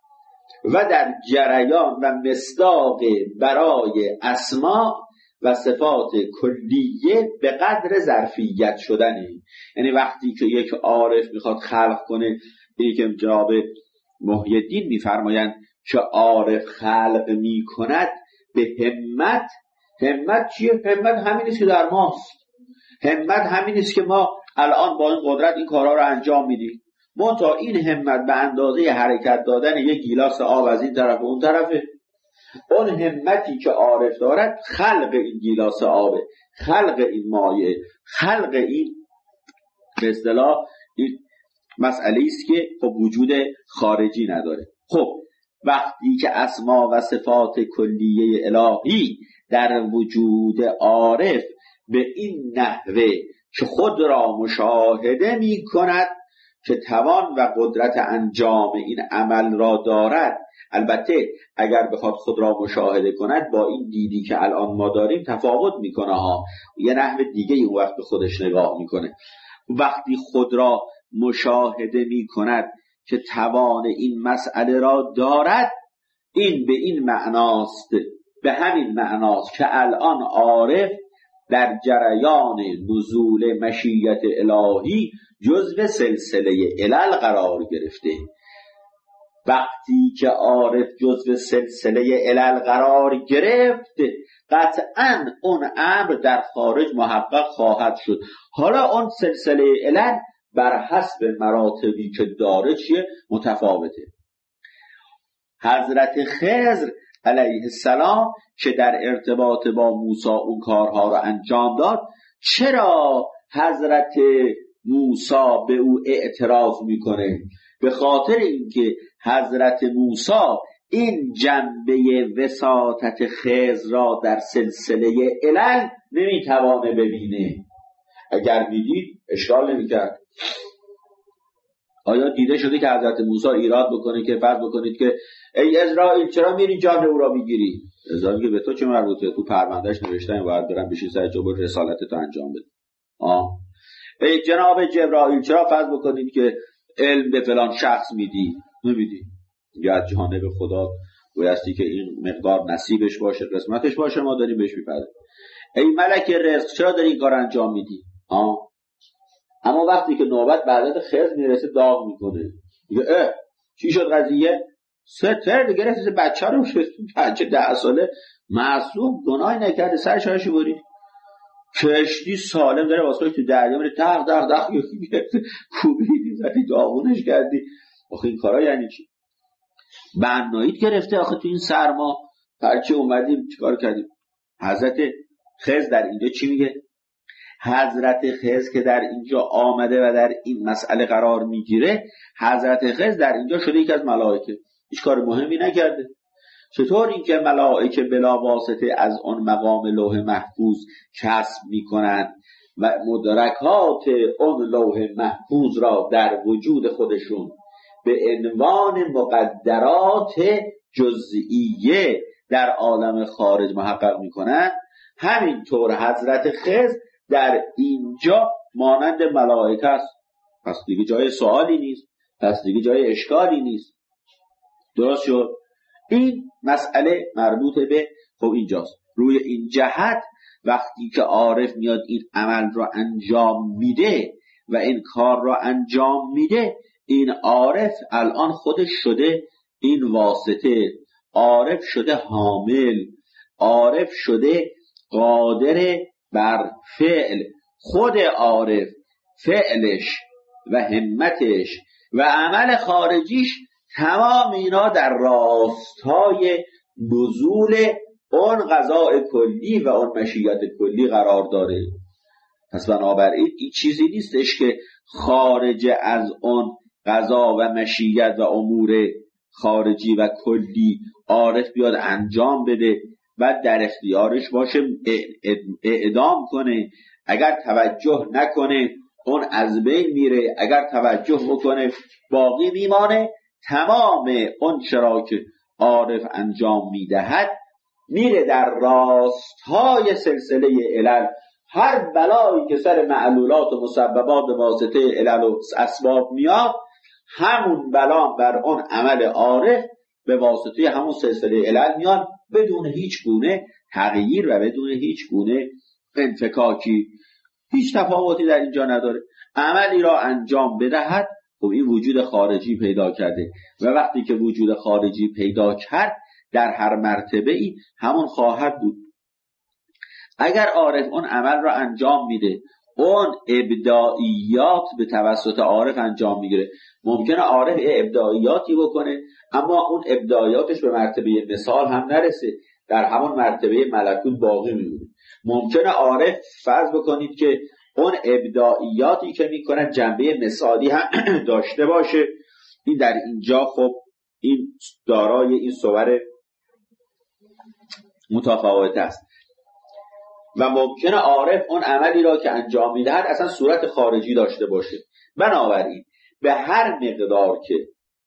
و در جریان و مصداق برای اسما و صفات کلیه به قدر ظرفیت شدنی. یعنی وقتی که یک عارف میخواد خلق کنه، این که جناب محی الدین میفرمایند که عارف خلق میکند به همت. همت چیه؟ همت همینیست که در ماست. همت همینیست که ما الان با این قدرت این کارها رو انجام میدیم. منتها این همت به اندازه حرکت دادن یک گیلاس آب از این طرف و اون طرفه. اون همتی که عارف دارد خلق این گیلاس آبه، خلق این مایه، خلق این به اصطلاح این مسئله است که خب وجود خارجی نداره. خب وقتی که اسما و صفات کلیه الهی در وجود عارف به این نحوه که خود را مشاهده می کند که توان و قدرت انجام این عمل را دارد، البته اگر بخواد خود را مشاهده کند با این دیدی که الان ما داریم تفاوت میکنه ها، یه نحو دیگه اون وقت به خودش نگاه میکنه. وقتی خود را مشاهده میکند که توان این مسئله را دارد، این به این معناست، به همین معناست که الان عارف در جریان نزول مشیت الهی جزو سلسله علل قرار گرفته. وقتی که عارف جزو سلسله علل قرار گرفت، قطعاً اون امر در خارج محقق خواهد شد. حالا اون سلسله علل بر حسب مراتبی که داره چیه؟ متفاوته. حضرت خضر علیه السلام که در ارتباط با موسی اون کارها رو انجام داد، چرا حضرت موسی به او اعتراض میکنه؟ به خاطر اینکه حضرت موسی این جنبه وساطت خضر را در سلسله علل نمیتوانه ببینه. اگر میدید اشکال نمیکرد. آیا دیده شده که حضرت موسی ایراد بکنه که فرض بکنید که ای عزرائیل چرا میری جان او را میگیری؟ عزرائیل که به تو چه مربوطه؟ تو پروندهش نوشتن باید برم بشین سر جبر رسالتتو انجام بده. آه ای جناب جبرائیل چرا فرض بکنید که علم به فلان شخص میدی؟ نمیدی. یا از جانب خدا بایستی که این مقدار نصیبش باشه، قسمتش باشه، ما داریم بهش میپردازیم. ای ملک رزق چرا داری این کار انجام میدی؟ آه اما وقتی که نوبت بعدت خضر میرسه داغ میکنه، میگه اه چی شد قضیه؟ سه تر دیگه رسیده بچه رو شد، بچه ده ساله معصوم گناهی نکرده، سرش هاشو برید، کشتی سالم داره واسه تو دریا میره، دق دق دق یکی گرفته کوبیدی زدی داغونش کردی. آخه این کارا یعنی چی؟ بناییت گرفته آخه تو این سرما، هرچی اومدیم چیکار کردیم؟ حضرت خضر در اینجا چی میگه؟ حضرت خضر که در اینجا آمده و در این مسئله قرار میگیره، حضرت خضر در اینجا شده یک از ملائکه، هیچ کار مهمی نکرده. چطور این که ملائکه بلا واسطه از آن مقام لوح محفوظ کسب میکنند و مدرکات آن لوح محفوظ را در وجود خودشون به عنوان مقدرات جزئیه در عالم خارج محقق میکنند، همینطور حضرت خضر در اینجا مانند ملائکه است. پس دیگه جای سوالی نیست، پس دیگه جای اشکالی نیست. درست شد؟ این مسئله مربوط به خب اینجاست. روی این جهت وقتی که عارف میاد این عمل را انجام میده و این کار را انجام میده، این عارف الان خودش شده این واسطه، عارف شده حامل، عارف شده قادر بر فعل. خود عارف فعلش و همتش و عمل خارجیش تمام اینا در راستای نزول اون قضاء کلی و اون مشیت کلی قرار داره. پس بنابراین این چیزی نیستش که خارج از اون قضا و مشیت و امور خارجی و کلی عارف بیاد انجام بده و در اختیارش باشه اعدام کنه. اگر توجه نکنه اون از بین میره، اگر توجه بکنه باقی میمانه. تمام اون چرا که عارف انجام میدهد میره در راستهای سلسله علل. هر بلایی که سر معلولات و مسببات واسطه علل و اسباب میاد، همون بلا بر اون عمل عارف به واسطه همون سلسله علل میاد، بدون هیچ گونه تغییر و بدون هیچ گونه انفکاکی. هیچ تفاوتی در اینجا نداره. عملی را انجام بدهد، خب این وجود خارجی پیدا کرده و وقتی که وجود خارجی پیدا کرد در هر مرتبه ای همون خواهد بود. اگر عارف اون عمل را انجام میده، اون ابداعیات به توسط عارف انجام میگیره. ممکنه عارف ابداعیاتی بکنه اما اون ابداعیاتش به مرتبه مثال هم نرسه، در همون مرتبه ملکوت باقی میمونه. ممکنه عارف فرض بکنید که اون ابداعیاتی که میکنه جنبه مثالی هم داشته باشه. این در اینجا خب این دارای این صور متفاوت است و ممکنه عارف اون عملی را که انجام میدهد اصلا صورت خارجی داشته باشه. بنابراین به هر مقدار که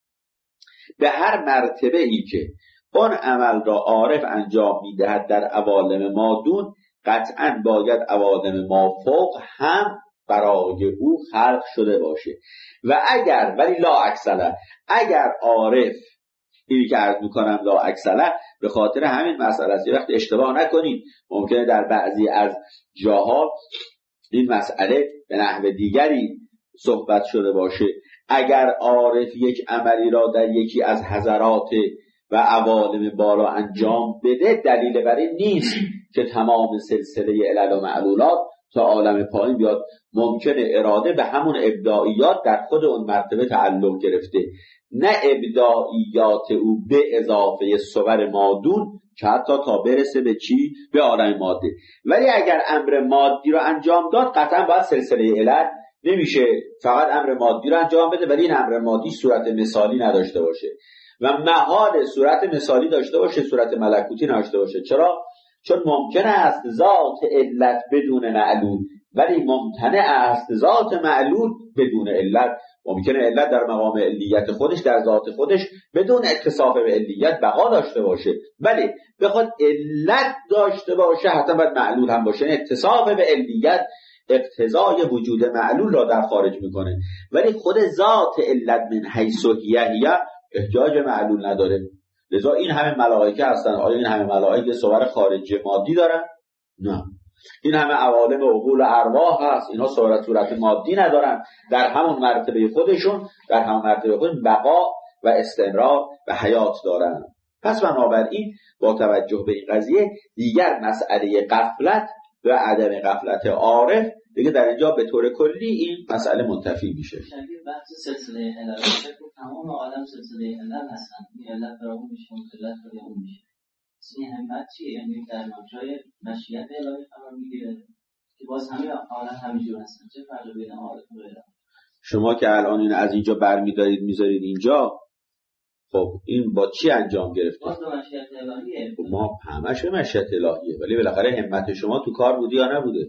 به هر مرتبه ای که اون عمل را عارف انجام میدهد در عوالم مادون، قطعا باید عوالم مافوق هم برای او خلق شده باشه. و اگر ولی لا اکسله، اگر عارف اینی که عرض میکنم لا اکسله به خاطر همین مسئله است. یه وقت اشتباه نکنید، ممکنه در بعضی از جاها این مسئله به نحو دیگری صحبت شده باشه. اگر عارف یک عملی را در یکی از حضرات و عوالم بالا انجام بده، دلیل بر این نیست که تمام سلسله علل و معلولات تا عالم پایین بیاد. ممکنه اراده به همون ابداعیات در خود اون مرتبه تعلق گرفته، نه ابداعیات او به اضافه صور مادون که حتی تا برسه به چی؟ به عالم ماده. ولی اگر امر مادی را انجام داد، قطعا باید سلسله علل نمیشه فقط امر مادی را انجام بده ولی این امر مادی صورت مثالی نداشته باشه و محال صورت مثالی داشته باشه، صورت ملکوتی نداشته باشه. چرا؟ چون ممکنه است ذات علت بدون معلول، ولی ممتنع است ذات معلول بدون علت. ممکنه علت در مقام علیت خودش در ذات خودش بدون اتصاف به علیت بقا داشته باشه، ولی بخواد علت داشته باشه حتی باید معلول هم باشه. اتصاف به علیت اقتضای وجود معلول را در خارج میکنه، ولی خود ذات علت من حیث هی احتیاج معلول نداره. لذا این همه ملائکه هستن. آیا این همه ملائکه صور خارجی مادی دارن؟ نه. این همه عوالم عقول و ارواح هست، اینا صورت صورت مادی ندارن. در همون مرتبه خودشون در همون مرتبه خودشون بقا و استمرار و حیات دارن. پس بنابراین با توجه به این قضیه دیگر مسئله غفلت و عدم غفلت عارف دیگه در اینجا به طور کلی این مسئله منتفی میشه. شبیه بحث سلسله علل تمام عالم سلسله علل هستن. این علت برای اون میشه، اون علت برای اون میشه. این همت چیه؟ یعنی در مجرای مشیت الهی قرار میگیره که باز همه عالم همینجور هستن. چه فرقی بین عارف و غیر؟ شما که الان این از اینجا برمی‌دارید میذارید اینجا، خب این با چی انجام گرفته؟ باز به مشیت الهیه. ما همش به مشیت الهیه، ولی بالاخره همت شما تو کار بودی یا نبوده؟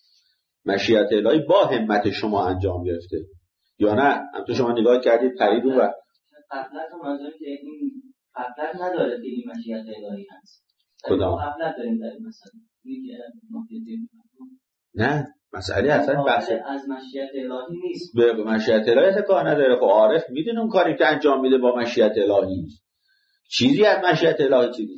مشیت الهی با همت شما انجام گرفته یا نه؟ هم تو شما نگاه کردید پرید و قبلت و منظور که این قبلت نداره که این مشیت الهی هست. کدام؟ قبلت داریم در این مسئله میگه مفیدیم. نه مسئله اصلا بحث از مشیت الهی نیست. به مشیت الهی اصلا کار نداره. خب عارف میدونه اون کاری که انجام میده با مشیت الهی نیست. چیزی از مشیت الهی چیزی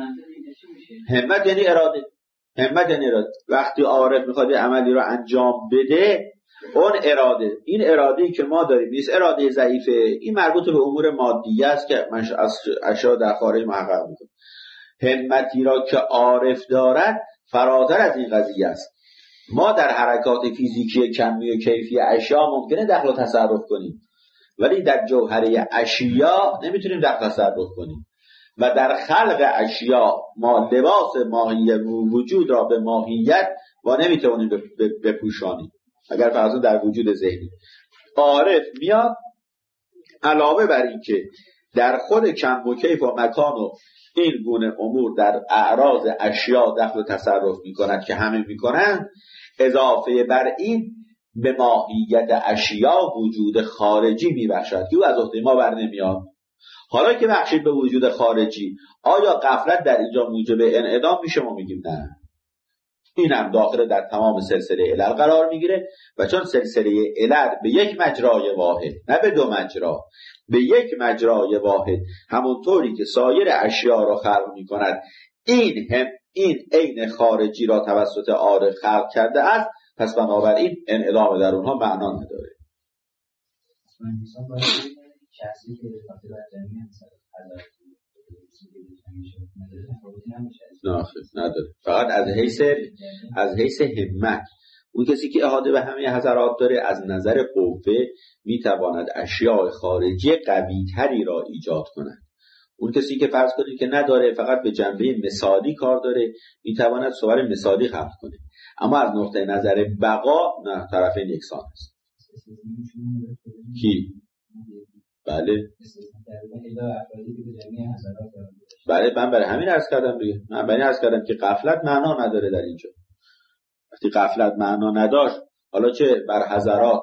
همت یعنی اراده. همت یعنی اراده. وقتی عارف میخواد عملی رو انجام بده، اون اراده، این اراده‌ای که ما داریم نیست اراده ضعیفه. این مربوط به امور مادیه است که من از اشیاء در خارج محقق میکنم. همتی را که عارف دارد فراتر از این قضیه است. ما در حرکات فیزیکی کمی و کیفی اشیا ممکنه دخل و تصرف کنیم، ولی در جوهره اشیا نمیتونیم دخل و تصرف کنیم. و در خلق اشیا ما لباس ماهی وجود را به ماهیت و نمیتونیم بپوشانیم اگر فرضاً در وجود ذهنی. عارف میاد علاوه بر این که در خود کم و کیف و مکان و این گونه امور در اعراض اشیا دخل و تصرف میکند که همه میکنند، اضافه بر این به ماهیت اشیا وجود خارجی میبخشد که او از عهده ما بر نمیاد. حالا که بخشید به وجود خارجی، آیا غفلت در اینجا موجب انعدام میشه؟ ما میگیم نه، این هم داخل در تمام سلسله علل قرار میگیره و چون سلسله علل به یک مجرای واحد نه به دو مجرا، به یک مجرای واحد همونطوری که سایر اشیا را خلق میکند این هم این عین خارجی را توسط عارف خلق کرده است، پس بنابراین انعدام در اونها معنا نداره. شخصی که خاطر جمعی نه نداره، فقط از حیث از حیث همت. اون کسی که احاطه به همه حضرات داره از نظر قوه میتواند اشیاء خارجی قوی تری را ایجاد کند. اون کسی که فرض کنید که نداره، فقط به جنبه مثالی کار داره، میتواند صور مثالی خلق کنه. اما از نقطه نظر بقا نه، طرفین یکسان است. کی؟ بله بله من برای همین عرض کردم دیگه، من برای عرض کردم که غفلت معنا نداره در اینجا. وقتی غفلت معنا نداشت، حالا چه بر حضرات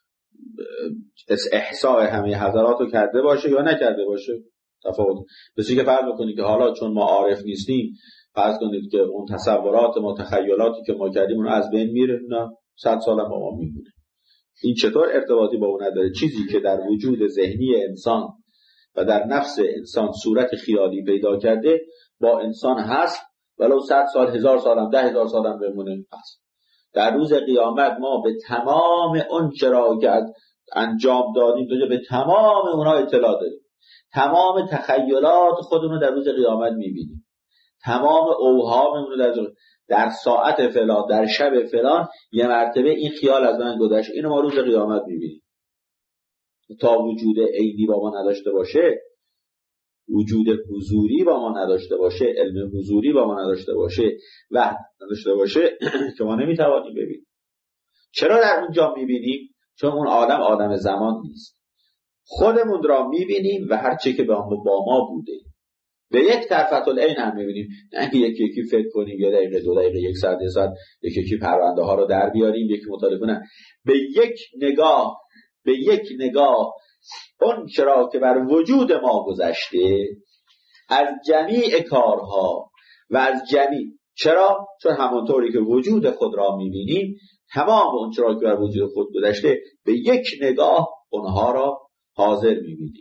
احصاء همه حضرات رو کرده باشه یا نکرده باشه تفاوت. بسی که فرض بکنید که حالا چون ما عارف نیستیم، فرض کنید که اون تصورات ما تخیلاتی که ما کردیم اون از بین میره، نه صد سال با ما میمونه. این چطور ارتباطی با اون نداره؟ چیزی که در وجود ذهنی انسان و در نفس انسان صورت خیالی پیدا کرده با انسان هست، ولو صد سال هزار سالم ده هزار سالم بمونه هست. در روز قیامت ما به تمام اون چرا که انجام دادیم به تمام اونها اطلاع داریم. تمام تخیلات خودمون رو در روز قیامت میبینیم، تمام اوهاممون رو در در ساعت فلان در شب فلان یه مرتبه این خیال از من گذشت، اینو ما روز قیامت میبینیم. تا وجود عینی با ما نداشته باشه، وجود حضوری با ما نداشته باشه، علم حضوری با ما نداشته باشه، وحدت نداشته باشه که ما نمیتوانیم ببینیم. چرا در اونجا میبینیم؟ چون اون آدم آدم زمان نیست. خودمون را میبینیم و هر چه که با ما بوده به یک طرفت العین هم میبینیم، نه که یکی یکی فکر کنیم یه دقیقه دو دقیقه یک ساعت یه ساعت یکی یکی پرونده ها رو در بیاریم یکی مطالعه کنیم. به یک نگاه به یک نگاه اون چرا که بر وجود ما گذشته از جمیع کارها و از جمیع، چرا؟ چون همونطوری که وجود خود را میبینیم تمام اون چرا که بر وجود خود گذشته به یک نگاه اونها را حاضر میبینیم.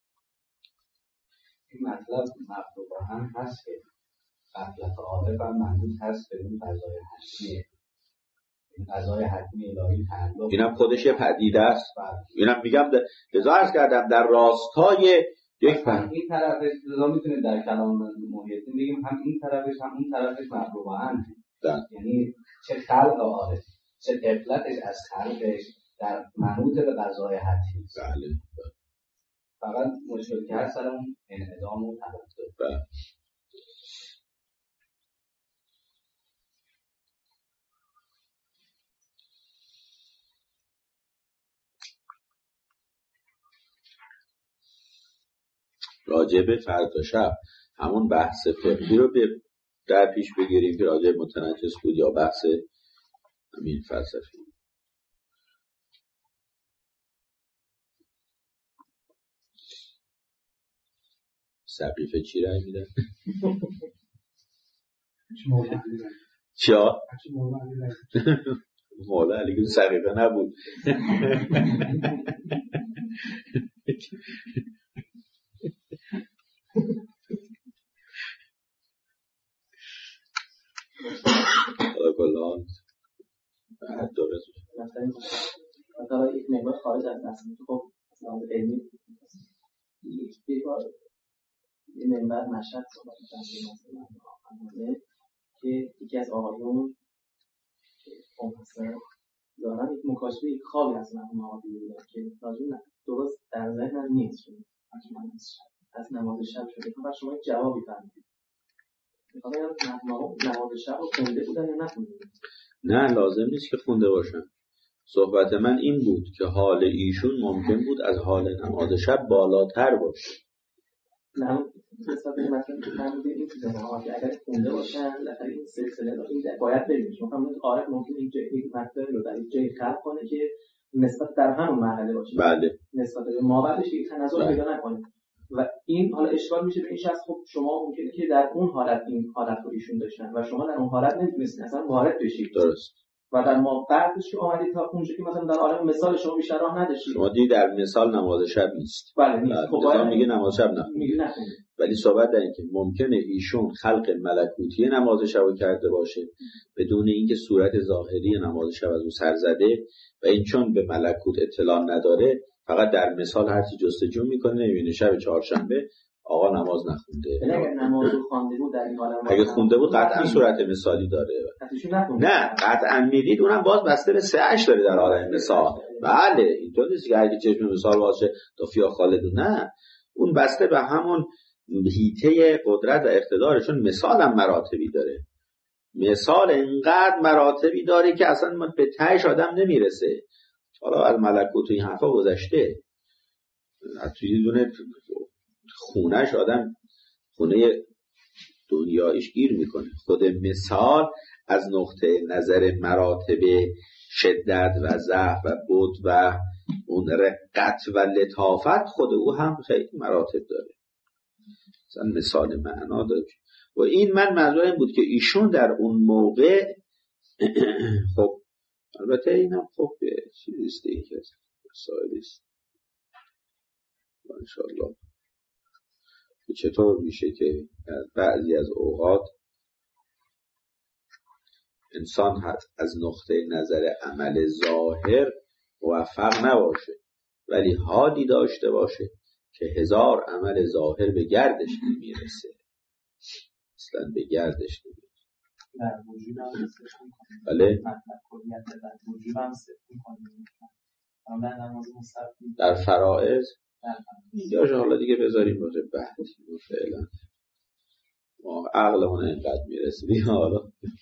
این مطلب مطلوبا هم هست که غفلت عارف هم محدود هست به اون قضای حتمیه. این قضای حتمی الهی تعلق اینم خودش یه پدیده است. اینم میگم لذا عرض کردم در راستای یک هم این طرفش لذا میتونه در کلام محیطی بگیم هم این طرفش هم اون طرفش مطلوبا هم، یعنی چه خلق عارف چه غفلتش از خلقش در منوط به قضای حتمی. بله فقط مشکل که هست سر اون انعدام و تبدل. بله راجب فردا شب همون بحث فقهی رو در پیش بگیریم که راجب متنجس بود یا بحث همین فلسفی. سقیفه چی رای میدن؟ چیا؟ مولا علی که سقیفه نبود. حالا کلان بعد داره مثلا یک نگاه خارج از نسل خب مثلا علمی یک دیوار یه منبر مشهد صحبت کردیم مثلا که یکی از آقایون که مفسر دارن یک مکاشفه یک خوابی از مرحوم آقایی بودن که راجع نه درست در ذهنم نیست از نماز شب شده و شما جوابی فرمودید. میخوام مرحوم نماز شب رو خونده بودن یا نخونده؟ نه لازم نیست که خونده باشن. صحبت من این بود که حال ایشون ممکن بود از حال نماز شب بالاتر باشه. نه نسبت به مثلا فرمودید این چیزا که اگر خونده باشن در این سلسله این باید بریم. شما فهمید عارف ممکن این جایی مطلب رو در جایی خلق کنه که نسبت در همون مرحله باشه. بله. نسبت به ما بعدش یک تنازع پیدا نکنه. و این حالا اشکال میشه به این شخص. خب شما ممکنه که در اون حالت این حالت رو ایشون داشتن و شما در اون حالت نمیتونستید اصلا وارد بشید. درست. و در ما بعدش که اومدید تا اونجا که مثلا در عالم مثال شما بیشتر راه نداشتید. شما دیدید در مثال نماز شب نیست. بله نیست. خب باید میگه نماز شب نه. میگه نه. ولی صحبت در این که ممکنه ایشون خلق ملکوتی نماز شب کرده باشه بدون اینکه صورت ظاهری نماز شب از اون سر زده و این چون به ملکوت اطلاع نداره فقط در مثال هرچی جستجو میکنه میبینه شب چهارشنبه آقا نماز نخونده. اگه نماز رو خوانده بود در این حال اگه خونده بود قطعا صورت مثالی داره. نه قطعا میدید اونم باز بسته به سه اش داره در عالم مثال. بله اینطور نیست که اگه چشم مثال باشه تا فیا خالدون. نه اون بسته به همون هیته قدرت و اقتدارشون. مثال هم مراتبی داره. مثال اینقدر مراتبی داره که اصلا من به تهش آدم نمیرسه. حالا از ملکوت این حرفا گذشته. توی دونه خونهش آدم خونه دنیایش گیر میکنه. خود مثال از نقطه نظر مراتب شدت و ضعف و بود و اون رقت و لطافت خود او هم خیلی مراتب داره. مثلا مثال معنا داره. و این من منظور این بود که ایشون در اون موقع خب البته اینم خب چیزیست که مسائلیست انشاءالله چطور میشه که بعضی از اوقات انسان از نقطه نظر عمل ظاهر موفق نباشه ولی حالی داشته باشه که هزار عمل ظاهر به گردش نمیرسه. اصلا به گردش نمیرسه. در وجود هم سفت میکنیم. بله؟ مطلب کلیت در وجود هم سفت میکنیم. در فرائض اینجاش حالا دیگه بذاریم باشه بعد فعلا ما عقلمون اینقدر میرسیم حالا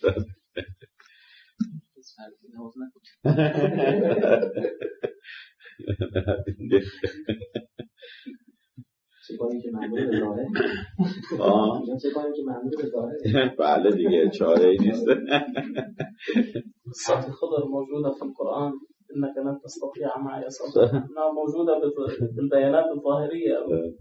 چه کنیم که منظور به ظاهره چه کنیم که منظور به ظاهره بله دیگه چاره ای نیست. صفت خضر موجودة في القرآن إنك لن تستطيع معي صبرا إنها موجودة بالبيانات الظاهرية.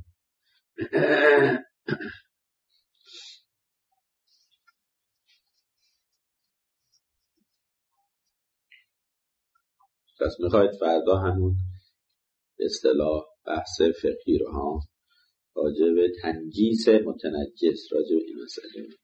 پس میخواید فردا همون به اصطلاح بحث فقهی رو ها راجع به تنجیس متنجس راجع به این مسئله